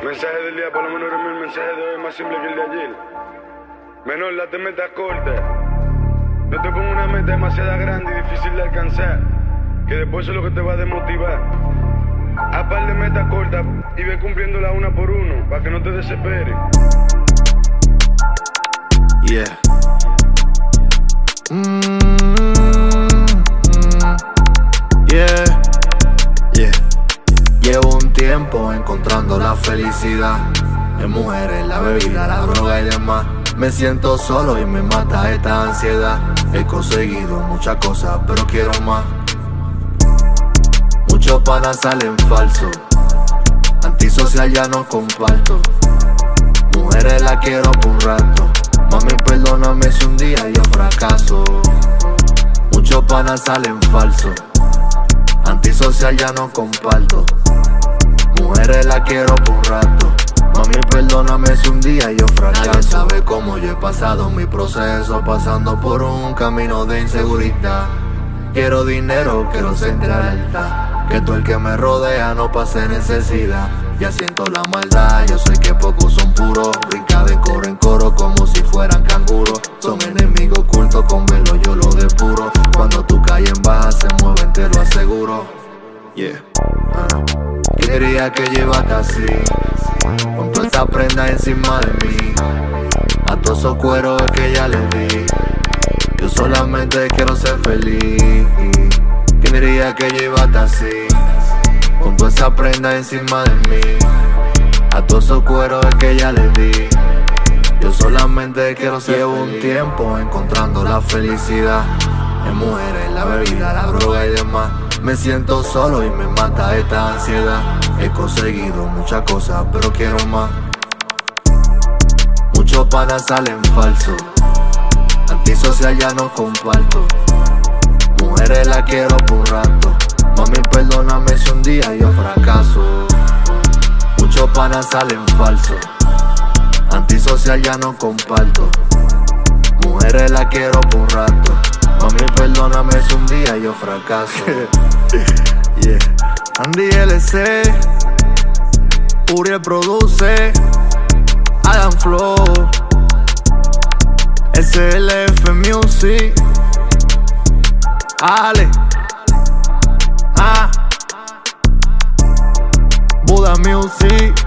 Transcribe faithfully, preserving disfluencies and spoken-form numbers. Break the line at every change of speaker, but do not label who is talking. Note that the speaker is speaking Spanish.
Mensaje del día, por lo menos el mensaje de hoy es más simple que el de ayer. Menor, la te metas corta. Yo te pongo una meta demasiado grande y difícil de alcanzar, que después eso es lo que te va a desmotivar. A par de metas cortas y ve cumpliéndola una por uno, para que no te desesperes.
Yeah. Mm, mm, yeah. Yeah. Llevo un tiempo encontrando la felicidad en mujeres, la bebida, la droga y demás. Me siento solo y me mata esta ansiedad. He conseguido muchas cosas, pero quiero más. Muchos panas salen falsos, antisocial ya no comparto. Mujeres la quiero por un rato, mami perdóname si un día yo fracaso. Muchos panas salen falsos, antisocial ya no comparto. Mujeres la quiero por un rato, mami perdóname si un día yo fracaso. Nadie sabe cómo yo he pasado mi proceso, pasando por un camino de inseguridad. Quiero dinero, quiero ser alta, que todo el que me rodea no pase necesidad. Ya siento la maldad, yo sé que pocos son puros. Brinca de coro en coro como si fueran canguros. Son enemigos ocultos, con velo yo lo depuro. Cuando tú caes en baja se mueven, te lo aseguro. Yeah. uh. ¿Quién diría que llevaste así, con toda esa prenda encima de mí? A todos esos cueros es que ya les di. Yo solamente quiero ser feliz. ¿Quién diría que llevaste así, con toda esa prenda encima de mí? A todos esos cueros es que ya les di. Yo solamente quiero ser Llevo feliz. Un tiempo encontrando la felicidad en mujeres, la bebida, la droga y demás. Me siento solo y me mata esta ansiedad. He conseguido muchas cosas, pero quiero más. Muchos panas salen falsos, antisocial ya no comparto. Mujeres la quiero por un rato, mami perdóname si un día yo fracaso. Muchos panas salen falsos, antisocial ya no comparto. Mujeres la quiero por un rato, mami perdóname si un día yo fracaso. Yeah. Andy L C, Uriel produce, Adam Flow, S L F Music, Ale, ah, Buda Music.